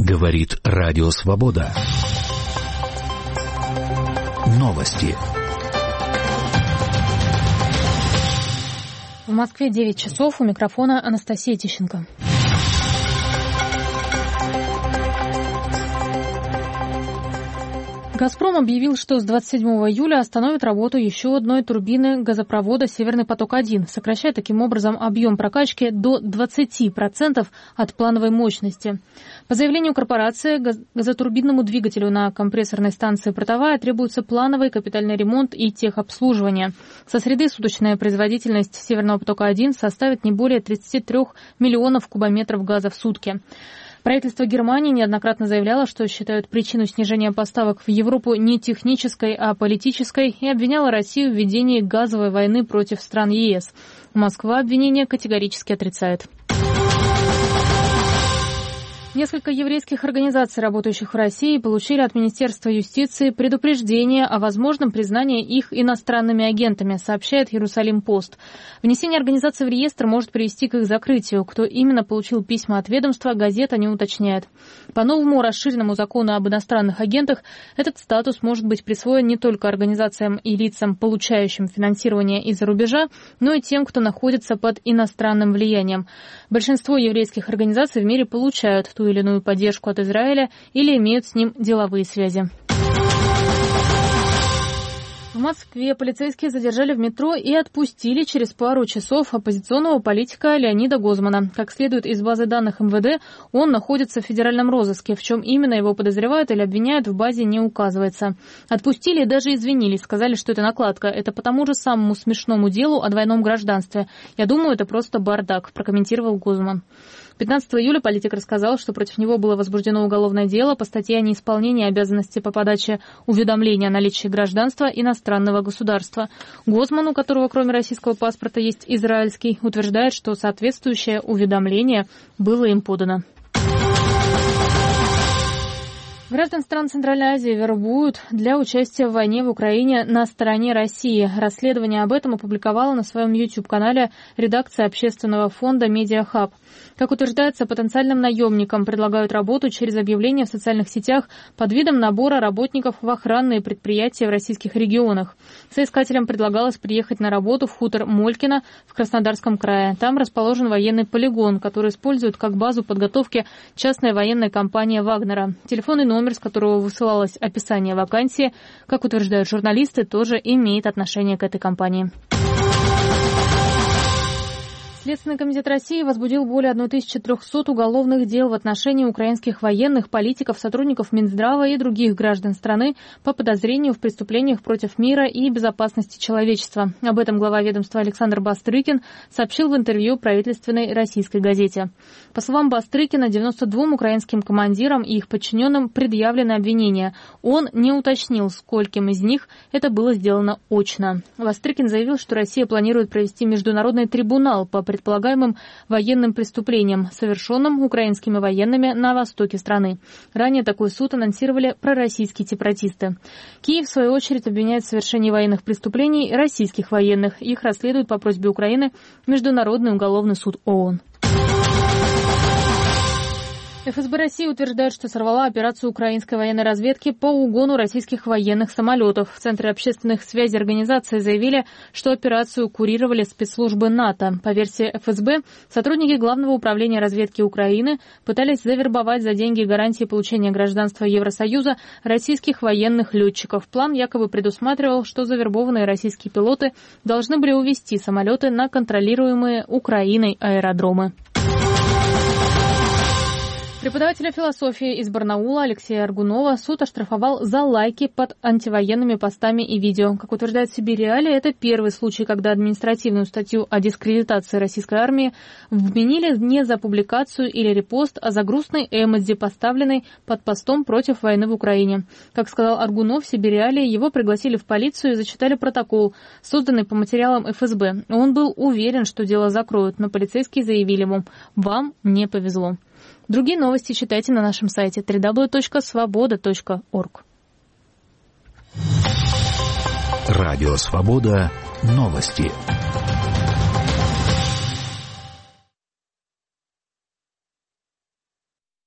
Говорит Радио Свобода. Новости. В Москве 9 часов. У микрофона Анастасия Тищенко. «Газпром» объявил, что с 27 июля остановит работу еще одной турбины газопровода «Северный поток-1», сокращая таким образом объем прокачки до 20% от плановой мощности. По заявлению корпорации, газотурбинному двигателю на компрессорной станции «Протовая» требуется плановый капитальный ремонт и техобслуживание. Со среды суточная производительность «Северного потока-1» составит не более 33 миллионов кубометров газа в сутки. Правительство Германии неоднократно заявляло, что считают причину снижения поставок в Европу не технической, а политической, и обвиняло Россию в ведении газовой войны против стран ЕС. Москва обвинение категорически отрицает. Несколько еврейских организаций, работающих в России, получили от Министерства юстиции предупреждение о возможном признании их иностранными агентами, сообщает Иерусалим-Пост. Внесение организаций в реестр может привести к их закрытию. Кто именно получил письма от ведомства, газета не уточняет. По новому расширенному закону об иностранных агентах этот статус может быть присвоен не только организациям и лицам, получающим финансирование из-за рубежа, но и тем, кто находится под иностранным влиянием. Большинство еврейских организаций в мире получают ту или иную поддержку от Израиля или имеют с ним деловые связи. В Москве полицейские задержали в метро и отпустили через пару часов оппозиционного политика Леонида Гозмана. Как следует из базы данных МВД, он находится в федеральном розыске. В чем именно его подозревают или обвиняют, в базе не указывается. Отпустили и даже извинились, сказали, что это накладка. Это по тому же самому смешному делу о двойном гражданстве. Я думаю, это просто бардак, прокомментировал Гозман. 15 июля политик рассказал, что против него было возбуждено уголовное дело по статье о неисполнении обязанности по подаче уведомления о наличии гражданства иностранного государства. Гозман, у которого кроме российского паспорта есть израильский, утверждает, что соответствующее уведомление было им подано. Граждан стран Центральной Азии вербуют для участия в войне в Украине на стороне России. Расследование об этом опубликовала на своем YouTube-канале редакция общественного фонда «Медиахаб». Как утверждается, потенциальным наемникам предлагают работу через объявления в социальных сетях под видом набора работников в охранные предприятия в российских регионах. Соискателям предлагалось приехать на работу в хутор Молькино в Краснодарском крае. Там расположен военный полигон, который используют как базу подготовки частная военная компания «Вагнера». Телефонный номер, с которого высылалось описание вакансии, как утверждают журналисты, тоже имеет отношение к этой компании. Следственный комитет России возбудил более 1300 уголовных дел в отношении украинских военных, политиков, сотрудников Минздрава и других граждан страны по подозрению в преступлениях против мира и безопасности человечества. Об этом глава ведомства Александр Бастрыкин сообщил в интервью правительственной российской газете. По словам Бастрыкина, 92 украинским командирам и их подчиненным предъявлены обвинения. Он не уточнил, скольким из них это было сделано очно. Бастрыкин заявил, что Россия планирует провести международный трибунал по предполагаемым военным преступлениям, совершенным украинскими военными на востоке страны. Ранее такой суд анонсировали пророссийские сепаратисты. Киев, в свою очередь, обвиняет в совершении военных преступлений российских военных. Их расследует по просьбе Украины Международный уголовный суд ООН. ФСБ России утверждает, что сорвала операцию украинской военной разведки по угону российских военных самолетов. В Центре общественных связей организации заявили, что операцию курировали спецслужбы НАТО. По версии ФСБ, сотрудники Главного управления разведки Украины пытались завербовать за деньги гарантии получения гражданства Евросоюза российских военных летчиков. План якобы предусматривал, что завербованные российские пилоты должны были увезти самолеты на контролируемые Украиной аэродромы. Преподавателя философии из Барнаула Алексея Аргунова суд оштрафовал за лайки под антивоенными постами и видео. Как утверждает Сибирь-Реалия, это первый случай, когда административную статью о дискредитации российской армии вменили не за публикацию или репост, а за грустный эмодзи, поставленный под постом против войны в Украине. Как сказал Аргунов, Сибирь-Реалии, его пригласили в полицию и зачитали протокол, созданный по материалам ФСБ. Он был уверен, что дело закроют, но полицейские заявили ему: «Вам не повезло». Другие новости читайте на нашем сайте www.svoboda.org. Радио Свобода. Новости.